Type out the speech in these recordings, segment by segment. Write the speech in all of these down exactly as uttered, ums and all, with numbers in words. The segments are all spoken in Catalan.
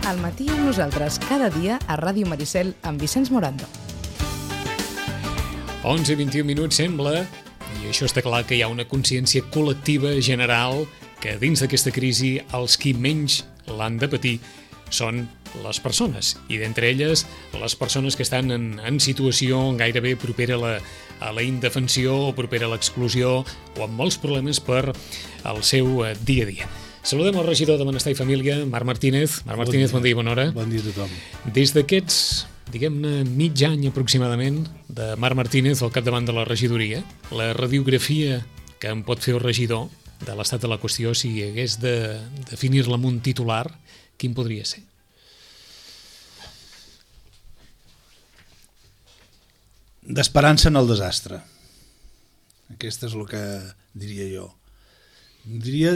Al matí amb nosaltres, cada dia a Ràdio Maricel amb Vicenç Morando. onze i vint-i-un minuts sembla, i això està clar, que hi ha una consciència col·lectiva general que dins d'aquesta crisi els qui menys l'han de patir són les persones, i d'entre elles les persones que estan en, en situació gairebé propera a la, a la indefensió o propera a l'exclusió o amb molts problemes per al seu eh, dia a dia. Saludem el regidor de Benestar i Família, Marc Martínez. Marc Martínez, bon dia, bon dia, bona hora. Bon dia a tothom. Des d'aquests, diguem-ne, mig any aproximadament de Marc Martínez al capdavant de la regidoria, la radiografia que em pot fer el regidor de l'estat de la qüestió, si hagués de definir-la amb un titular, quin podria ser? D'esperança en el desastre. Aquest és el que diria jo. Diria,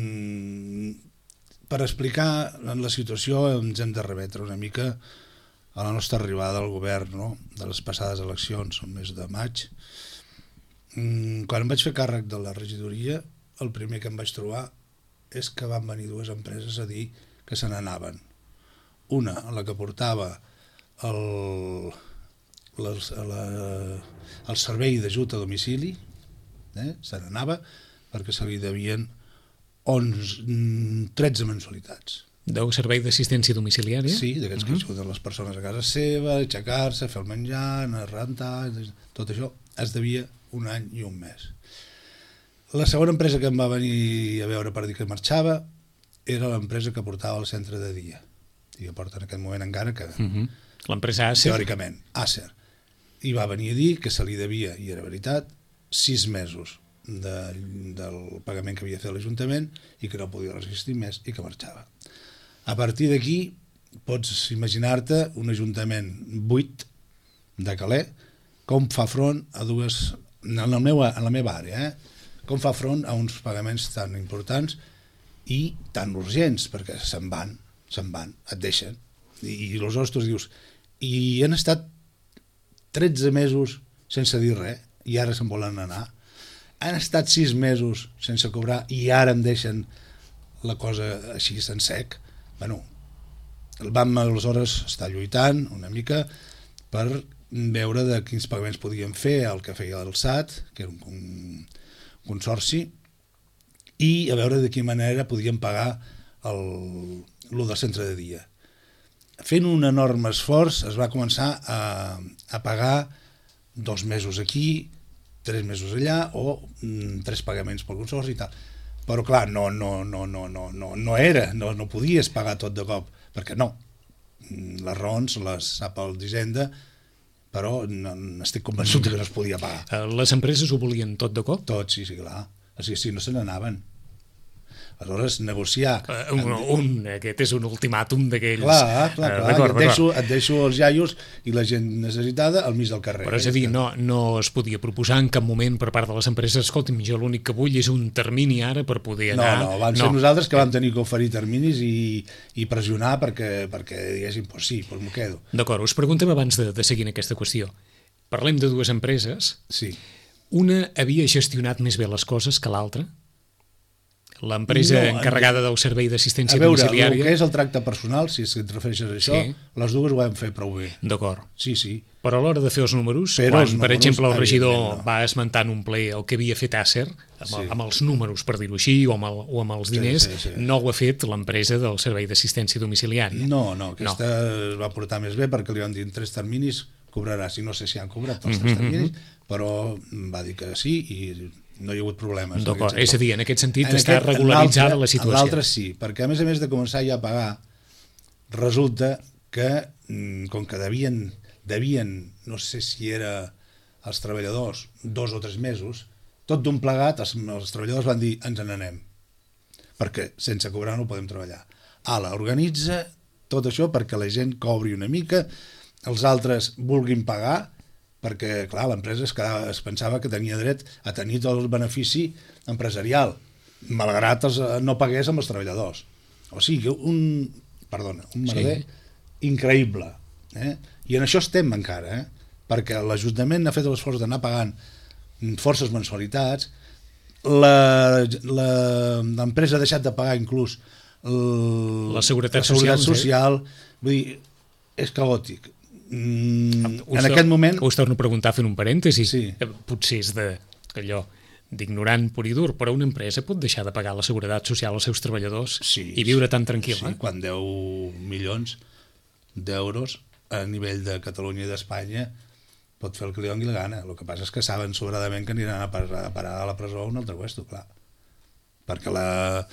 per explicar la situació ens hem de remetre una mica a la nostra arribada al govern, no? De les passades eleccions, el mes de maig. Quan em vaig fer càrrec de la regidoria, el primer que em vaig trobar és que van venir dues empreses a dir que se n'anaven. Una, la que portava el, les, la, el servei d'ajut a domicili, eh? se n'anava perquè se li devien onze, tretze mensualitats. Deu servei d'assistència domiciliària? Sí, d'aquests uh -huh. que ajuden les persones a casa seva, a aixecar-se, a fer el menjar, a rentar, tot això es devia un any i un mes. La segona empresa que em va venir a veure per dir que marxava era l'empresa que portava el centre de dia, i que porta en aquest moment encara que... Uh -huh. L'empresa Acer? Teòricament, Acer. I va venir a dir que se li devia, i era veritat, sis mesos de, del pagament que havia fet l'Ajuntament i que no podia resistir més i que marxava. A partir d'aquí pots imaginar-te un ajuntament buit de Calais com fa front a dues... en la meva, en la meva àrea, eh? com fa front a uns pagaments tan importants i tan urgents, perquè se'n van, se'n van, et deixen. I, i aleshores tu dius, i han estat tretze mesos sense dir res i ara se'n volen anar. Han estat sis mesos sense cobrar i ara em deixen la cosa així en sec. Bueno, vam aleshores estar lluitant una mica per veure de quins pagaments podíem fer el que feia el S A T, que era un, un consorci, i a veure de quina manera podíem pagar el, el del centre de dia. Fent un enorme esforç es va començar a, a pagar dos mesos aquí, tres mesos allà, o mm, tres pagaments pel consorci i tal. Però clar, no, no, no, no, no, no, no era, no, no podies pagar tot de cop, perquè no. Les raons les sap el d'Hisenda, però no, estic convençut que no es podia pagar. Les empreses ho volien tot de cop? Tot, sí, sí, clar. O sigui, si no se n'anaven. Aleshores, negociar... Uh, un, un, aquest és un ultimàtum d'aquells... Clar, clar, clar. Uh, et, deixo, et deixo els iaios i la gent necessitada al mig del carrer. Però és a dir, no, no es podia proposar en cap moment per part de les empreses, escolti'm, jo l'únic que vull és un termini ara per poder anar... No, no, van ser no. nosaltres que vam tenir que oferir terminis i, i pressionar perquè, perquè diguéssim, pues sí, pues m'ho quedo. D'acord, us preguntem abans de, de seguir en aquesta qüestió. Parlem de dues empreses. Sí. Una havia gestionat més bé les coses que l'altra? L'empresa no, encarregada del servei d'assistència domiciliària... A veure, el que és el tracte personal, si et refereixes a això, sí. Les dues ho hem fet prou bé. D'acord. Sí, sí. Però a l'hora de fer els números, Però quan, els per números, exemple, el regidor no. va esmentar en un ple el que havia fet Acer, amb, sí. amb els números, per dir-ho així, o amb, el, o amb els diners, sí, sí, sí. No ho ha fet l'empresa del servei d'assistència domiciliària. No, no, aquesta no. Es va portar més bé perquè li van dir en tres terminis cobraràs, i no sé si han cobrat els tres terminis, mm-hmm. però va dir que sí i no hi ha hagut problemes. D'acord, és a dir, en aquest sentit en està aquest, regularitzada la situació. L'altre sí, perquè a més a més de començar ja a pagar, resulta que, com que devien, devien no sé si era els treballadors, dos o tres mesos, tot d'un plegat, els, els treballadors van dir, ens n'anem, perquè sense cobrar no podem treballar. Ala, organitza tot això perquè la gent cobri una mica, els altres vulguin pagar, perquè, clar, l'empresa es, quedava, es pensava que tenia dret a tenir tot el benefici empresarial, malgrat els, no pagués amb els treballadors. O sigui, un, perdona, un merder sí. increïble. Eh? I en això estem encara, eh? perquè l'Ajuntament ha fet l'esforç d'anar pagant forces mensualitats, l'empresa ha deixat de pagar inclús el, la seguretat, la seguretat social, social. Vull dir, és caòtic. Mm, us en aquest moment... Us torno a preguntar fent un parèntesi. Sí. Potser és de, allò d'ignorant pur i dur, però una empresa pot deixar de pagar la seguretat social als seus treballadors sí, i viure tan tranquil·la? Sí, quan deu milions d'euros a nivell de Catalunya i d'Espanya pot fer el que li doni la gana. El que passa és que saben sobradament que aniran a parar, a parar a la presó a un altre puesto, clar. Perquè la,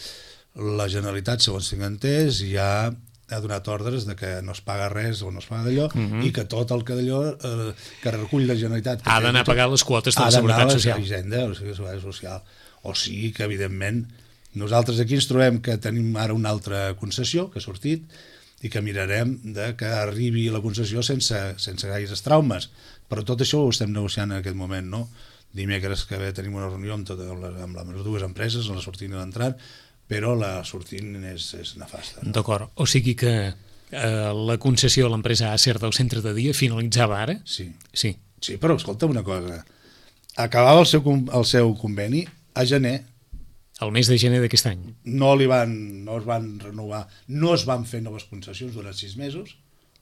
la Generalitat, segons tinc entès, ja ha donat ordres de que no es paga res o no es paga d'allò, uh -huh. i que tot el que d'allò eh, que recull la Generalitat ha d'anar a pagar les quotes de la Seguretat Social. Ha d'anar a la Hisenda, la Seguretat Social. O sigui que, evidentment, nosaltres aquí ens trobem que tenim ara una altra concessió que ha sortit i que mirarem de que arribi la concessió sense, sense gaires traumes. Però tot això ho estem negociant en aquest moment, no? Dimecres que ve tenim una reunió amb, tot, amb, les, amb les dues empreses, la sortint i l'entrant, però la sortint és, és nefasta. No? D'acord. O sigui que eh, la concessió a l'empresa Acer del centre de dia finalitzava ara? Sí. Sí. Sí, però escolta una cosa. Acabava el seu, el seu conveni a gener. El mes de gener d'aquest any. No li van, no es van renovar, no es van fer noves concessions durant sis mesos,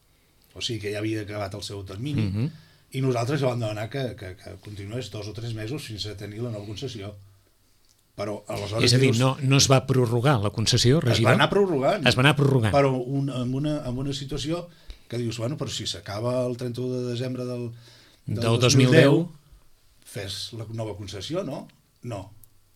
o sigui que ja havia acabat el seu termini, uh -huh. i nosaltres ja vam demanar que, que, que continués dos o tres mesos fins a tenir la nova concessió. Però aleshores... És a dir, no, no es va prorrogar la concessió, regidor? Es va anar prorrogant. Es va anar prorrogant. Però un, amb, una, amb una situació que dius, bueno, però si s'acaba el trenta-u de desembre del, del, del dos mil deu, fes la nova concessió, no? No.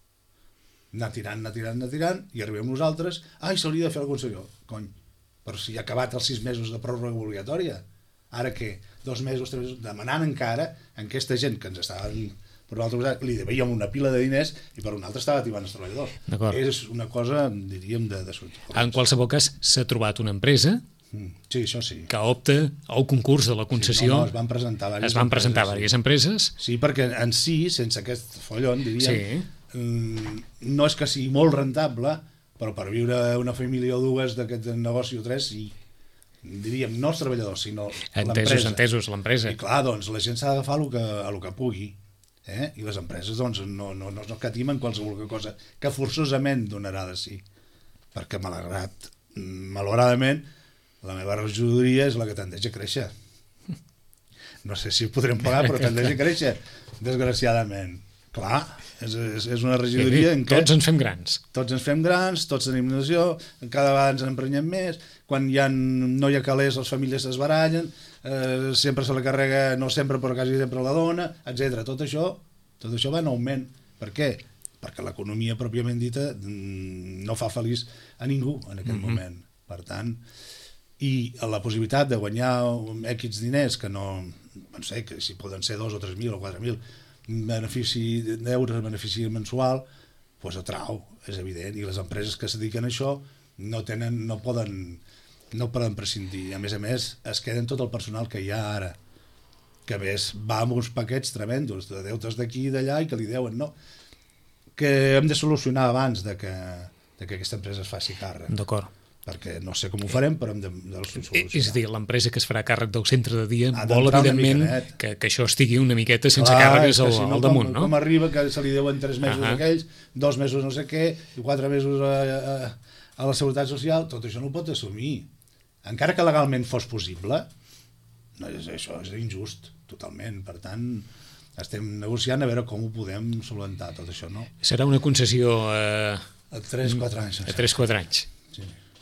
Anar tirant, anar tirant, anar tirant, i arribem nosaltres, ai, s'hauria de fer la concessió. Cony, però si ha acabat els sis mesos de pròrroga obligatòria, ara què? Dos mesos, tres mesos, demanant encara en aquesta gent que ens estaven... per una altra cosa, li devíem una pila de diners i per una altra estava tibant els treballadors. És una cosa, diríem, de... de en qualsevol cas, s'ha trobat una empresa sí, això sí. que opta al concurs de la concessió. Sí, no, no, es van presentar diverses es van presentar empreses, diverses sí. empreses. Sí, perquè en si, sense aquest follon, diríem, sí. no és que sigui molt rentable, però per viure una família o dues d'aquest negoci o tres, sí. Diríem, no els treballadors, sinó l'empresa. Entesos, entesos, l'empresa. I clar, doncs, la gent s'ha d'agafar el que, el que pugui. Eh? I les empreses doncs, no, no, no, no catimen qualsevol cosa que forçosament donarà de si. Perquè, malgrat, malauradament, la meva regidoria és la que tendeix a créixer. No sé si ho podrem pagar, però tendeix a créixer, desgraciadament. Clar, és, és, és una regidoria en què... Tots ens fem grans. Tots ens fem grans, tots tenim nació, cada vegada ens emprenyem més, quan hi ha, no hi ha calés les famílies es barallen, eh, sempre se la carrega, no sempre però quasi sempre la dona, etcètera. Tot això, tot això va en augment. Per què? Perquè l'economia pròpiament dita no fa feliç a ningú en aquest mm-hmm. moment. Per tant, i la possibilitat de guanyar X diners que no, no sé, que si poden ser dos o tres mil o quatre mil benefici d'euros, benefici mensual, doncs atrau, és evident, i les empreses que se dediquen a això no tenen, no poden no poden prescindir, a més a més es queden tot el personal que hi ha ara, que ves, va amb uns paquets tremendos de deutes d'aquí i d'allà i que li deuen, no? Que hem de solucionar abans de que, de que aquesta empresa es faci càrrec. D'acord. Perquè no sé com ho farem, però hem de, de solucionar. És a dir, l'empresa que es farà càrrec del centre de dia vol, evidentment, que, que això estigui una miqueta sense Clar, càrregues al, si no, al damunt, com, no? Com arriba, que se li deuen tres mesos uh -huh. aquells, dos mesos no sé què, i quatre mesos a, a, a la Seguretat Social, tot això no ho pot assumir. Encara que legalment fos possible, no és, això és injust, totalment. Per tant, estem negociant a veure com ho podem solventar, tot això, no? Serà una concessió eh, a tres o quatre anys. A tres o quatre anys. Sí.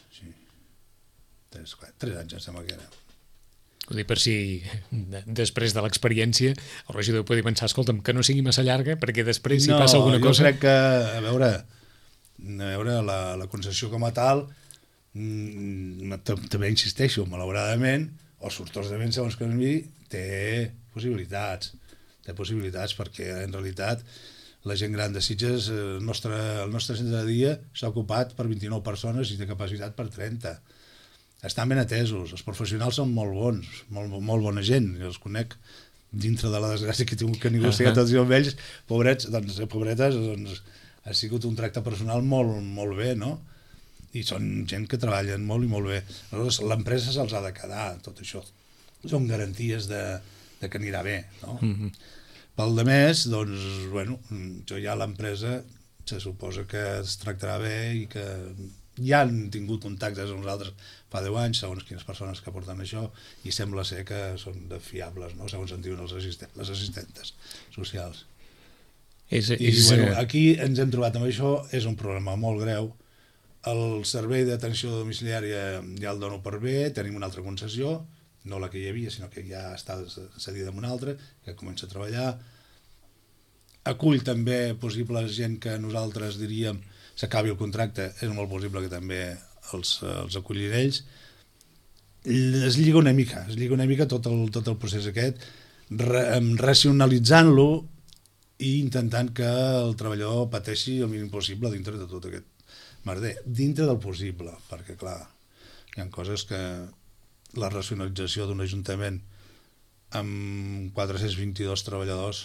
Tres, tres anys, em sembla que era. Ho dic per si, de, després de l'experiència, el regidor pot pensar, escolta'm, que no sigui massa llarga, perquè després, si no, passa alguna cosa... No, jo crec que, a veure, a veure la, la concessió com a tal, mm, també insisteixo, malauradament, o sortosament, segons que em digui, té possibilitats. Té possibilitats, perquè, en realitat, la gent gran de Sitges, el nostre, el nostre centre de dia s'ha ocupat per vint-i-nou persones i té capacitat per trenta. Estan ben atesos, els professionals són molt bons, molt, molt bona gent, jo els conec dintre de la desgràcia que he tingut que negociar uh -huh. tots amb ells, pobrets, doncs, pobretes, doncs, ha sigut un tracte personal molt, molt bé, no? I són gent que treballen molt i molt bé. Aleshores, l'empresa se'ls ha de quedar, tot això. Són garanties de, de que anirà bé, no? Uh -huh. Pel de més, doncs, bueno, jo ja l'empresa se suposa que es tractarà bé i que ja han tingut contactes amb nosaltres fa deu anys, segons quines persones que porten això, i sembla ser que són de fiables, no? Segons en diuen els assistents, les assistentes socials. És, I és... bueno, aquí ens hem trobat amb això, és un problema molt greu. El servei d'atenció domiciliària ja el dono per bé, tenim una altra concessió, no la que hi havia, sinó que ja està cedida amb una altra, que comença a treballar. Acull també possible gent que nosaltres diríem s'acabi el contracte, és molt possible que també els, els acullin ells. Es lliga una mica, es lliga una mica tot el, tot el procés aquest, ra, racionalitzant-lo i intentant que el treballador pateixi el mínim possible dintre de tot aquest merder, dintre del possible, perquè clar, hi ha coses que la racionalització d'un ajuntament amb quatre-cents vint-i-dos treballadors,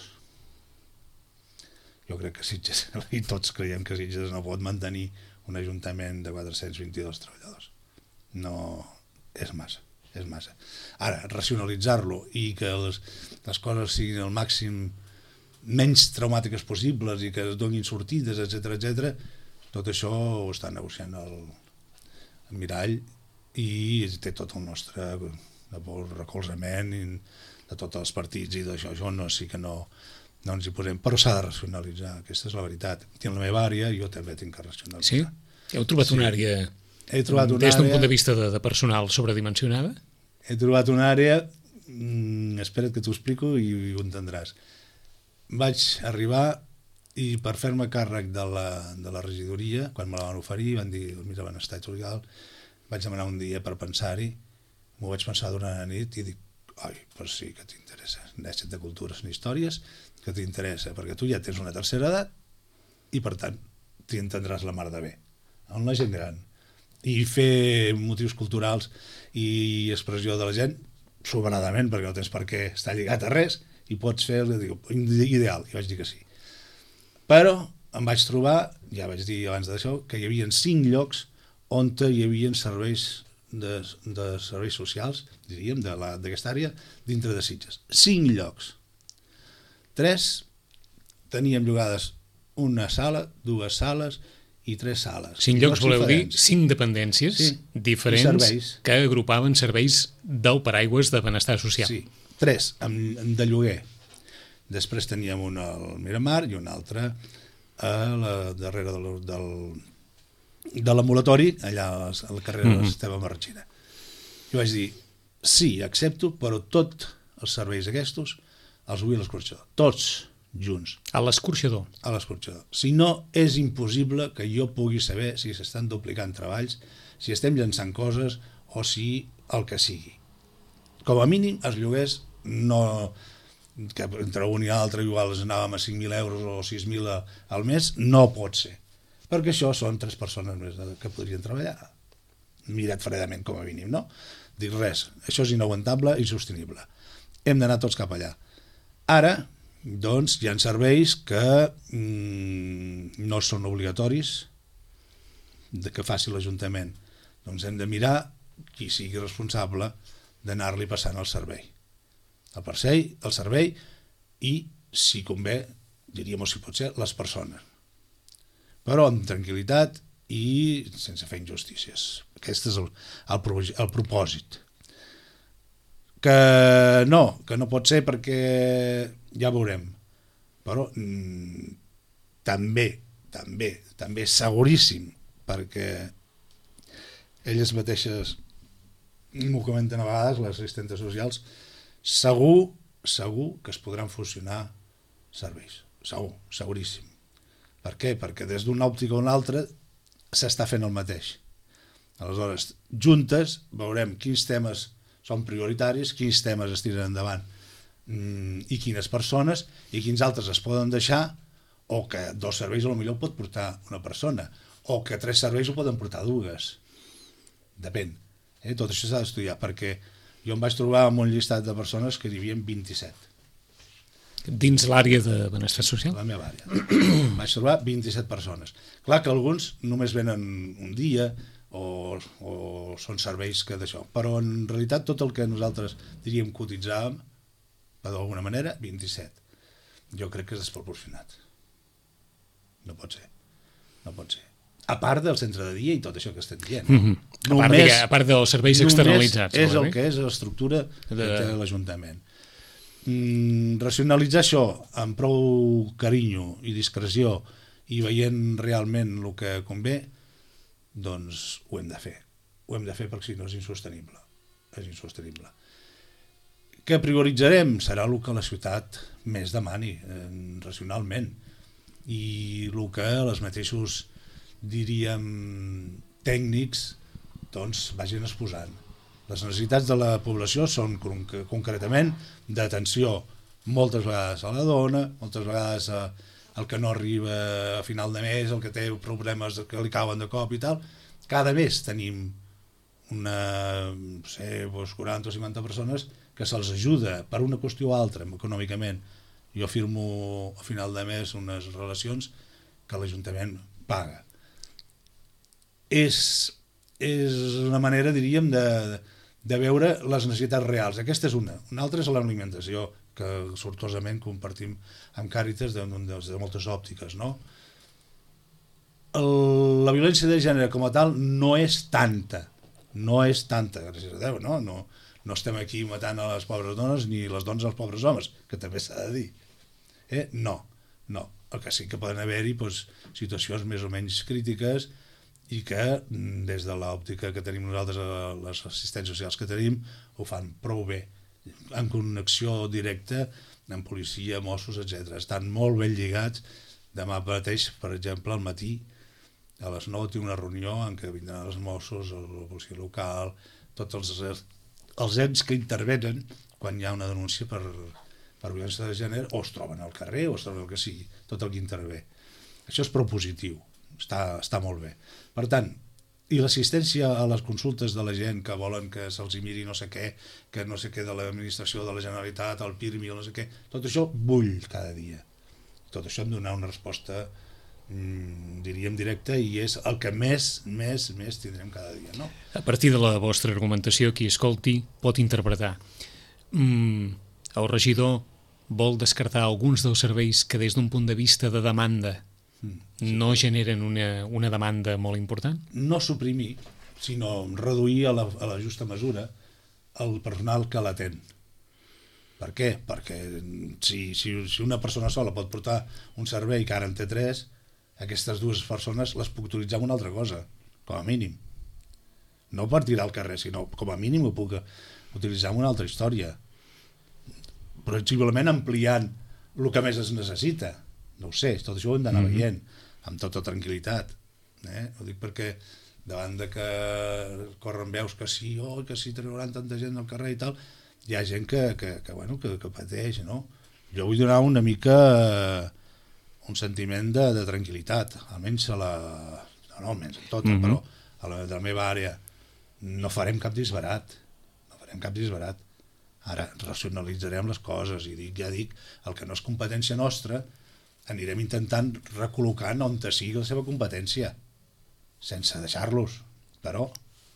jo crec que Sitges, i tots creiem que Sitges no pot mantenir un ajuntament de quatre-cents vint-i-dos treballadors. No, és massa, és massa. Ara, racionalitzar-lo i que les, les coses siguin el màxim menys traumàtiques possibles i que es donin sortides, etcètera, etcètera, tot això ho està negociant el, el Mirall i té tot el nostre recolzament de tots els partits i d'això. Això no, sí que no, no ens hi posem, però s'ha de racionalitzar, aquesta és la veritat. I en la meva àrea jo també tinc que racionalitzar. Sí? Heu trobat sí. una àrea, He trobat una des d'un àrea, punt de vista de, de personal sobredimensionada? He trobat una àrea, mm, espera't que t'ho explico i, i ho entendràs. Vaig arribar i per fer-me càrrec de la, de la regidoria, quan me la van oferir, van dir, mira, benestar legal, vaig demanar un dia per pensar-hi, m'ho vaig pensar durant la nit i dic, ai, pues sí que t'interessa, n'has de cultures ni històries, que t'interessa, perquè tu ja tens una tercera edat i per tant t'hi entendràs la mar de bé, amb la gent gran. I fer motius culturals i expressió de la gent sobradament, perquè no tens per què estar lligat a res, i pots fer, dic, ideal, i vaig dir que sí. Però em vaig trobar, ja vaig dir abans d'això, que hi havia cinc llocs on hi havia serveis de, de serveis socials, diríem, d'aquesta àrea, dintre de Sitges. Cinc llocs. Tres teníem llogades una sala, dues sales i tres sales. Cinc llocs voleu dir cinc dependències sí. diferents que agrupaven serveis del paraigües de benestar social. Sí, tres de lloguer. Després teníem un al Miramar i un altre a la darrere del, del, de l'ambulatori, allà al carrer de l'Esteve Marratxina. Jo vaig dir, sí, accepto, però tots els serveis aquests els vull a l'escorxador. Tots junts. A l'escorxador? A l'escorxador. Si no, és impossible que jo pugui saber si s'estan duplicant treballs, si estem llançant coses o si el que sigui. Com a mínim, els lloguers no... que entre un i l'altre igual anàvem a cinc mil euros o sis mil al mes, no pot ser. Perquè això són tres persones més que podrien treballar. Mirat fredament, com a mínim, no? Dic res, això és inaguantable i insostenible. Hem d'anar tots cap allà. Ara, doncs, hi ha serveis que mm, no són obligatoris de que faci l'Ajuntament. Doncs hem de mirar qui sigui responsable d'anar-li passant el servei. El parcell, el servei i, si convé, diríem, o si pot ser, les persones. Però amb tranquil·litat i sense fer injustícies. Aquest és el, el, el propòsit. Que no, que no pot ser perquè ja veurem. Però mm, també, també, també seguríssim, perquè elles mateixes m'ho comenten a vegades, les assistentes socials, segur, segur que es podran fusionar serveis. Segur, seguríssim. Per què? Perquè des d'una òptica a una altra s'està fent el mateix. Aleshores, juntes veurem quins temes són prioritaris, quins temes es tiren endavant i quines persones i quins altres es poden deixar, o que dos serveis potser pot portar una persona, o que tres serveis ho poden portar dues. Depèn. Eh? Tot això s'ha d'estudiar, perquè jo em vaig trobar amb un llistat de persones que hi havia vint-i-set. Dins l'àrea de benestar social? La meva àrea. Vaig trobar vint-i-set persones. Clar que alguns només venen un dia o, o són serveis que d'això, però en realitat tot el que nosaltres diríem cotitzàvem, d'alguna manera, vint-i-set. Jo crec que és desproporcionat. No pot ser. No pot ser. a part del centre de dia i tot això que estem dient. Mm -hmm. a, part només, de, a part dels serveis externalitzats. Només és no, el que és l'estructura de... que té l'Ajuntament. Mm, racionalitzar això amb prou carinyo i discreció i veient realment el que convé, doncs ho hem de fer. Ho hem de fer perquè si no és insostenible. És insostenible. Què prioritzarem? Serà el que la ciutat més demani, eh, racionalment. I el que els mateixos, diríem, tècnics, doncs, vagin exposant. Les necessitats de la població són concretament d'atenció moltes vegades a la dona, moltes vegades a, el que no arriba a final de mes, el que té problemes que li cauen de cop i tal. Cada mes tenim una, no sé, doncs quaranta o cinquanta persones que se'ls ajuda per una qüestió o altra econòmicament. Jo firmo a final de mes unes relacions que l'Ajuntament paga. És, és una manera, diríem, de, de veure les necessitats reals. Aquesta és una. Una altra és l'alimentació, que sortosament compartim amb Càritas de, de, de moltes òptiques, no? El, la violència de gènere com a tal no és tanta, no és tanta, gràcies a Déu, no? No, no estem aquí matant a les pobres dones ni les dones als pobres homes, que també s'ha de dir. Eh? No, no. El que sí que poden haver-hi doncs, situacions més o menys crítiques i que des de l'òptica que tenim nosaltres, les assistents socials que tenim, ho fan prou bé, en connexió directa amb policia, Mossos, etcètera. Estan molt ben lligats. Demà mateix, per exemple, al matí, a les nou tinc una reunió en què vindran els Mossos, la policia local, tots els, els ens que intervenen quan hi ha una denúncia per, per violència de gènere, o es troben al carrer o es troben el que sigui, tot el que intervé. Això és prou positiu, està, està molt bé. Per tant, i l'assistència a les consultes de la gent que volen que se'ls miri no sé què, que no sé què de l'administració de la Generalitat, el PIRMI, no sé què, tot això bull cada dia. Tot això hem de donar una resposta, mmm, diríem, directa, i és el que més, més, més tindrem cada dia, no? A partir de la vostra argumentació, qui escolti pot interpretar. Mm, el regidor vol descartar alguns dels serveis que des d'un punt de vista de demanda no generen una, una demanda molt important? No suprimir, sinó reduir a la, a la justa mesura el personal que l'atén. Per què? Perquè si, si, si una persona sola pot portar un servei que ara en té tres, aquestes dues persones les puc utilitzar en una altra cosa, com a mínim. No per tirar al carrer, sinó com a mínim ho puc utilitzar en una altra història. Possiblement ampliant el que més es necessita. No ho sé, tot això ho hem d'anar mm-hmm. veient amb tota tranquil·litat. Eh? Ho dic perquè davant de que corren veus que sí, oh, que sí, trauran tanta gent al carrer i tal, hi ha gent que, que, que, bueno, que, que pateix, no? Jo vull donar una mica un sentiment de, de tranquil·litat, almenys a la... no, almenys en tota, mm-hmm. però a la de la meva àrea. No farem cap disbarat, no farem cap disbarat. Ara racionalitzarem les coses i dic, ja dic, el que no és competència nostra anirem intentant recol·locant on sigui la seva competència, sense deixar-los, però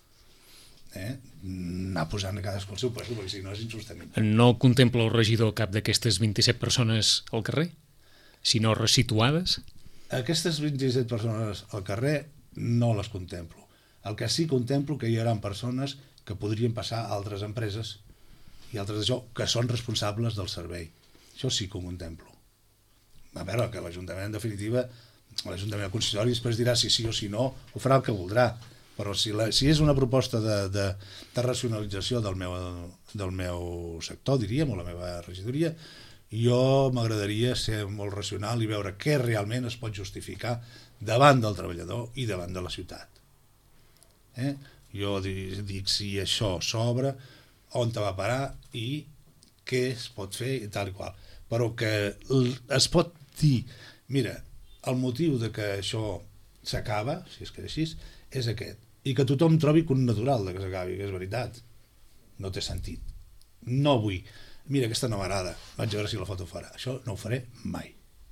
eh, anar posant a cadascú el seu peso, perquè si no és insostenible. No contempla el regidor cap d'aquestes vint-i-set persones al carrer, sinó resituades? Aquestes vint-i-set persones al carrer no les contemplo. El que sí contemplo que hi haurà persones que podrien passar a altres empreses i altres d'això, que són responsables del servei. Això sí que ho contemplo. A veure, que l'Ajuntament, en definitiva, l'Ajuntament del consistori després dirà si sí o si no, ho farà el que voldrà. Però si, la, si és una proposta de, de, de racionalització del meu, del meu sector, diríem, o la meva regidoria, jo m'agradaria ser molt racional i veure què realment es pot justificar davant del treballador i davant de la ciutat. Eh? Jo dic, dic si això s'obre, on te va parar i què es pot fer i tal i qual. Però que es pot dir, mira, el motiu de que això s'acaba, si és que és així, és aquest. I que tothom trobi que un natural de que s'acabi, que és veritat. No té sentit. No vull. Mira, aquesta no m'agrada. Vaig a veure si la foto farà. Això no ho faré mai.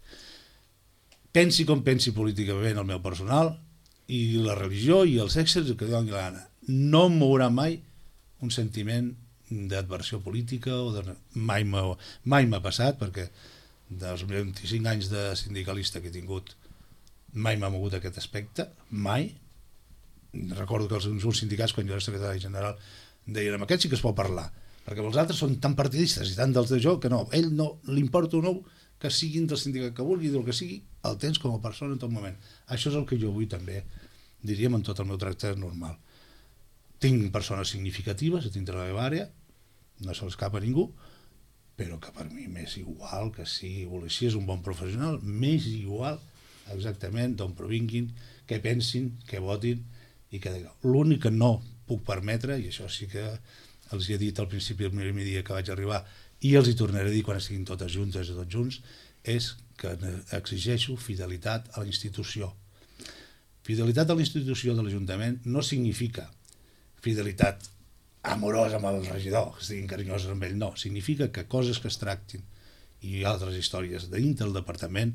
Pensi com pensi políticament el meu personal i la religió i els sexes, el que doni la gana. No em mourà mai un sentiment d'adversió política o de... mai m'ha mai m'ha passat, perquè dels vint-i-cinc anys de sindicalista que he tingut mai m'ha mogut aquest aspecte, mai. Recordo que els uns sindicats, quan jo era secretari general, deien, amb aquest sí que es pot parlar, perquè els altres són tan partidistes i tan dels de jo que no, ell no li importa o no que siguin del sindicat que vulgui, del que sigui, el tens com a persona en tot moment. Això és el que jo vull també, diríem, en tot el meu tracte normal. Tinc persones significatives a dintre la meva àrea, no se l'escapa a ningú, però que per mi m'és igual que sigui policia, és un bon professional, m'és igual exactament d'on provinguin, què pensin, què votin, i que l'únic que no puc permetre, i això sí que els he dit al principi del primer dia que vaig arribar, i els hi tornaré a dir quan estiguin totes juntes i tots junts, és que exigeixo fidelitat a la institució. Fidelitat a la institució de l'Ajuntament no significa fidelitat amorosa amb el regidor, que estiguin carinyosos amb ell, no. Significa que coses que es tractin, i altres històries dintre del departament,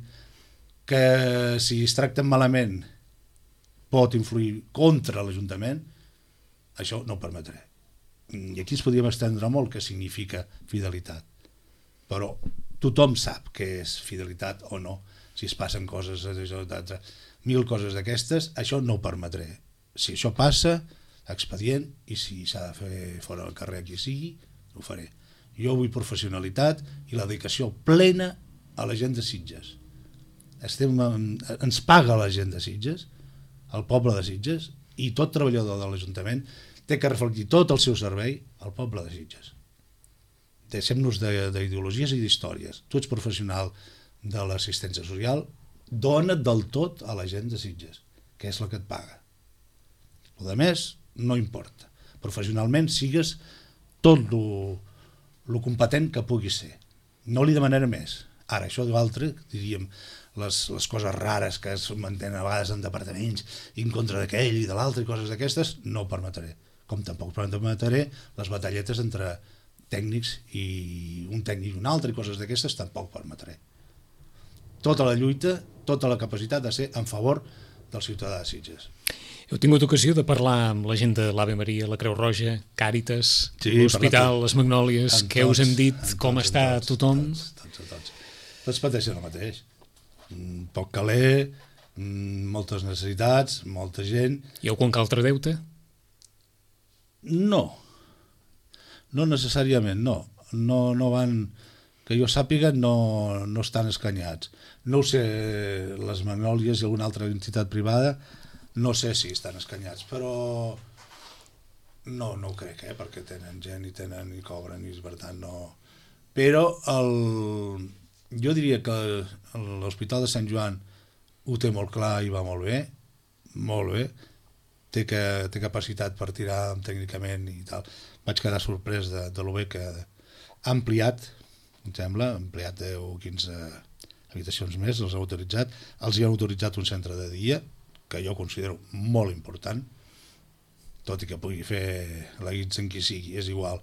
que si es tracten malament pot influir contra l'Ajuntament, això no ho permetré. I aquí ens podríem estendre molt què significa fidelitat, però tothom sap què és fidelitat o no, si es passen coses, mil coses d'aquestes, això no ho permetré. Si això passa, expedient, i si s'ha de fer fora del carrer qui sigui, ho faré. Jo vull professionalitat i la dedicació plena a la gent de Sitges. Estem, ens paga la gent de Sitges, el poble de Sitges, i tot treballador de l'Ajuntament té que reflectir tot el seu servei al poble de Sitges. Deixem-nos d'ideologies i d'històries. Tu ets professional de l'assistència social, dona't del tot a la gent de Sitges, que és la que et paga. El de més no importa. Professionalment sigues tot el competent que puguis ser. No li demanaré més. Ara, això d'altre, diríem, les, les coses rares que es mantenen a vegades en departaments i en contra d'aquell i de l'altre i coses d'aquestes, no ho permetré. Com tampoc permetré les batalletes entre tècnics i un tècnic i un altre i coses d'aquestes, tampoc permetré. Tota la lluita, tota la capacitat de ser en favor del ciutadà de Sitges. Heu tingut ocasió de parlar amb la gent de l'Ave Maria, la Creu Roja, Càritas, sí, l'Hospital, les Magnòlies, què us hem dit, tots, com tots, està tots, tothom? Tots, tots, tots. Tots pateixen el mateix. Poc caler, moltes necessitats, molta gent... Hi ha algun altre deute? No. No necessàriament, no. No, no van... Que jo sàpiga, no, no estan escanyats. No ho sé, les Magnòlies i alguna altra entitat privada, no sé si estan escanyats, però no, no ho crec, eh? Perquè tenen gent i tenen i cobren i per tant no... Però el... jo diria que l'Hospital de Sant Joan ho té molt clar i va molt bé, molt bé, té, que, té capacitat per tirar tècnicament i tal. Vaig quedar sorprès de, de lo bé que ha ampliat, em sembla, ha ampliat deu o quinze habitacions més, els ha autoritzat, els hi han autoritzat un centre de dia, que jo considero molt important, tot i que pugui fer la guitza en qui sigui, és igual.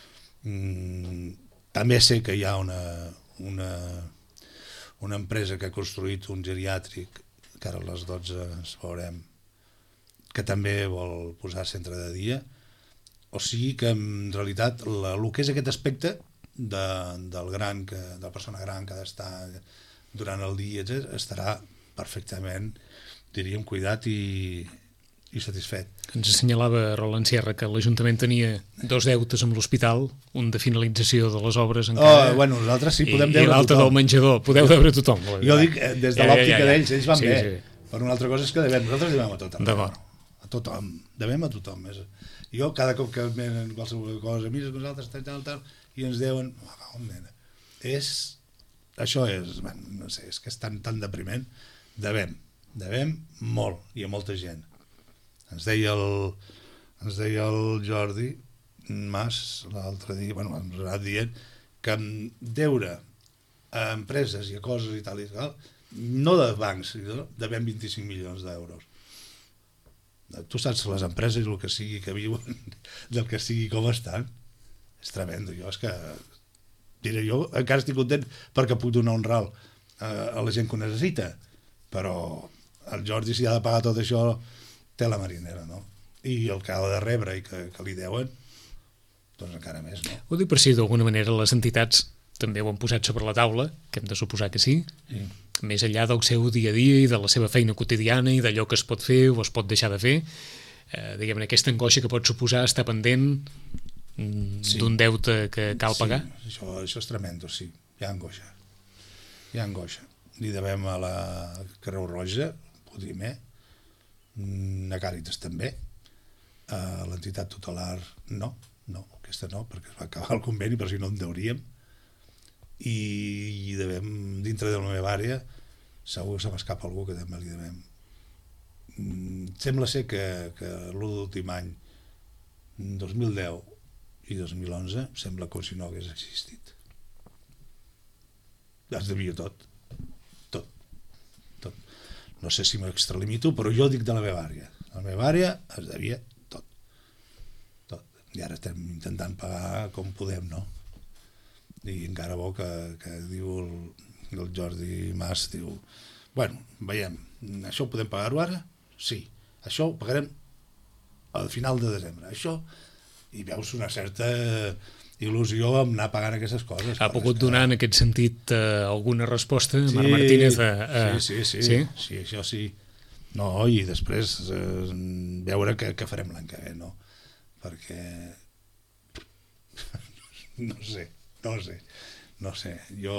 Mm, també sé que hi ha una, una, una empresa que ha construït un geriàtric, que ara a les dotze ens veurem, que també vol posar centre de dia, o sigui que en realitat la, el que és aquest aspecte de, del gran, que, de la persona gran que ha d'estar durant el dia, etcètera, estarà perfectament, diríem, cuidat i, i satisfet. Ens assenyalava Roland Sierra que l'Ajuntament tenia dos deutes amb l'hospital, un de finalització de les obres encara... Oh, bueno, nosaltres sí podem i, deure i l'altre tothom. del menjador, podeu deure tothom. Jo dic, des de l'òptica ja, ja, ja. d'ells, ells van sí, bé. Sí. Per una altra cosa és que devem, nosaltres devem a tothom. D'acord. A tothom, devem a tothom. Jo cada cop que venen qualsevol cosa, mires nosaltres, tal, tal, tal, i ens deuen... Oh, nena. És... Això és, man, no sé, és que és tan, tan depriment. Devem, devem molt, i a molta gent. Ens deia el, ens deia el Jordi Mas l'altre dia, bueno, ens ha anat dient que deure a empreses i a coses i tal i tal, no de bancs, devem vint-i-cinc milions d'euros. Tu saps les empreses, el que sigui que viuen, del que sigui com estan, és tremendo. Jo és que, diré, jo encara estic content perquè puc donar un ral a, a la gent que ho necessita, però el Jordi, si ha de pagar tot això, té la marinera, no? I el que ha de rebre i que, que li deuen, doncs encara més, no? Ho dic per si d'alguna manera les entitats també ho han posat sobre la taula, que hem de suposar que sí, Sí. més enllà del seu dia a dia i de la seva feina quotidiana i d'allò que es pot fer o es pot deixar de fer, eh, diguem-ne, aquesta angoixa que pot suposar estar pendent mm, Sí. d'un deute que cal pagar. Sí, això, això és tremendo, sí. Hi ha angoixa. Hi ha angoixa. Li devem a la Creu Roja, primer, a Càritas també, a l'entitat tutelar no, no, aquesta no, perquè es va acabar el conveni, però si no en deuríem, i, i devem, dintre de la meva àrea, segur que se m'escapa algú que també li devem. Mm, sembla ser que, que l'últim any, dos mil deu i dos mil onze, sembla com si no hagués existit. Es devia tot. Tot. Tot. No sé si m'extralimito, però jo dic de la meva àrea. A la meva àrea es devia tot. Tot. I ara estem intentant pagar com podem, no? I encara bo que, que diu el, el Jordi Mas, diu, bueno, veiem, això ho podem pagar-ho ara? Sí. Això ho pagarem al final de desembre. Això, i veus una certa il·lusió amb anar pagant aquestes coses. Ha pogut que... donar en aquest sentit eh, alguna resposta, sí, Marc Martínez? A, a... Sí, sí, sí, sí, sí, això sí. No, i després eh, veure què, què farem l'any que ve, no? Perquè no sé, no sé, no sé. Jo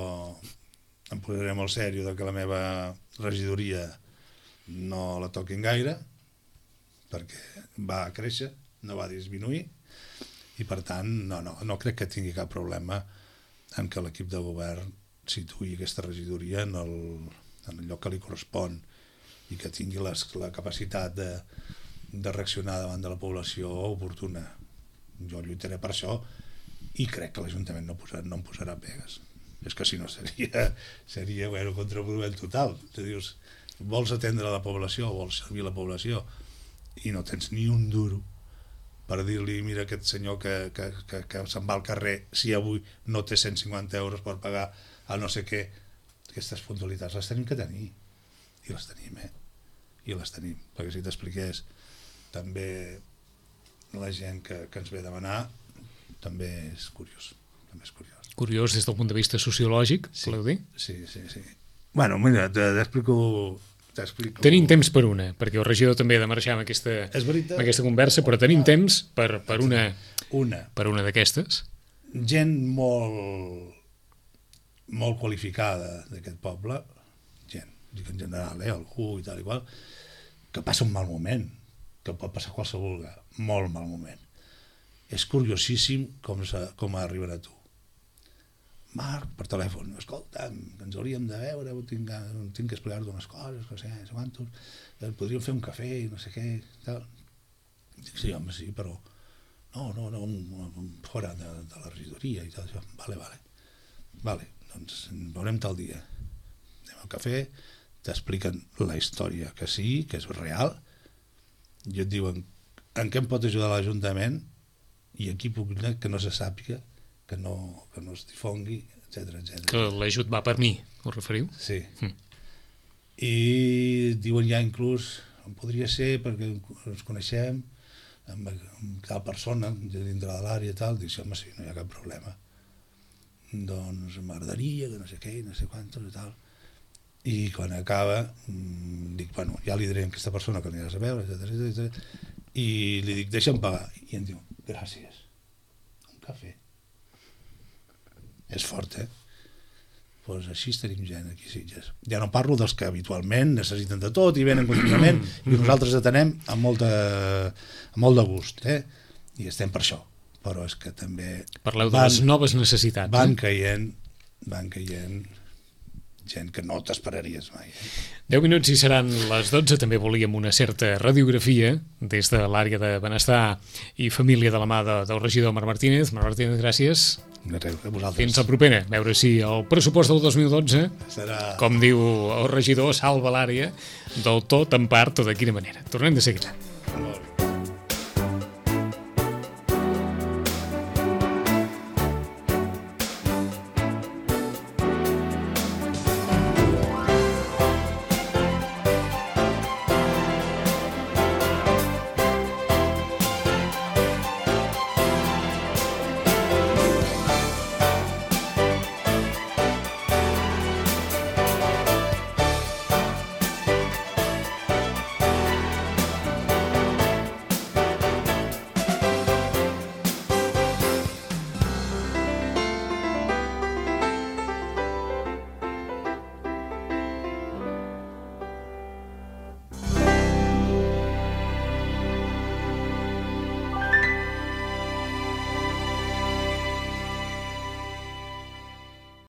em posaré molt sèrio de que la meva regidoria no la toquin gaire, perquè va créixer, no va disminuir, i per tant no, no, no crec que tingui cap problema en que l'equip de govern situï aquesta regidoria en el, en el lloc que li correspon i que tingui les, la capacitat de, de reaccionar davant de la població oportuna. Jo lluitaré per això i crec que l'Ajuntament no, posarà, no em posarà pegues. És que si no seria, seria bueno, contraproduent total. Tu dius, vols atendre la població, vols servir la població i no tens ni un duro per dir-li, mira aquest senyor que, que, que, que se'n va al carrer, si avui no té cent cinquanta euros per pagar a no sé què. Aquestes puntualitats les tenim que tenir, i les tenim, eh? I les tenim, perquè si t'expliqués també la gent que, que ens ve a demanar, també és curiós, també és curiós. Curiós des del punt de vista sociològic, Sí, voleu dir? sí, sí, sí. Bueno, mira, t'explico... t'explico... Tenim temps per una, perquè el regidor també ha de marxar amb aquesta, És veritat. amb aquesta conversa, però tenim temps per, per una, Una. per una d'aquestes. Gent molt molt qualificada d'aquest poble, gent, dic en general, eh, algú i tal i qual, que passa un mal moment, que pot passar qualsevol, molt mal moment. És curiosíssim com, se, com arriben a tu. Marc, per telèfon, escolta'm, que ens hauríem de veure, tinc, tinc que explicar-te unes coses, no sé, no sé quantos, podríem fer un cafè, no sé què, tal. Dic, sí, home, sí, però no, no, no, fora de, de la regidoria i tal, això. Vale, vale. Vale, doncs ens veurem tal dia. Anem al cafè, t'expliquen la història que sí, que és real, i et diuen en què em pot ajudar l'Ajuntament i aquí puc anar que no se sàpiga, que no, que no es difongui, etcètera, etcètera. Que l'ajut va per mi, us referiu? Sí. Mm. I diuen ja inclús, podria ser perquè ens coneixem, amb, amb tal persona, dintre de l'àrea i tal, dic, home, sí, no hi ha cap problema. Doncs m'agradaria, que no sé què, no sé quantos i tal. I quan acaba, dic, bueno, ja li diré a aquesta persona que aniràs a veure, etcètera, etcètera, i li dic, deixa'm pagar. I em diu, gràcies. Un cafè. És fort, eh? Doncs així tenim gent aquí a Sitges. Ja no parlo dels que habitualment necessiten de tot i venen contínuament i nosaltres atenem amb, molta, amb molt de gust, eh? I estem per això. Però és que també... Parleu de van, les noves necessitats. Van eh? caient, van caient gent que no t'esperaries mai. Eh? deu minuts i seran les dotze. També volíem una certa radiografia des de l'àrea de benestar i família de la mà de, del regidor Marc Martínez. Marc Martínez, gràcies. Fins la propera. A veure si el pressupost del dos mil dotze, serà... com diu el regidor, salva l'àrea del tot, en part o de quina manera. Tornem de seguida.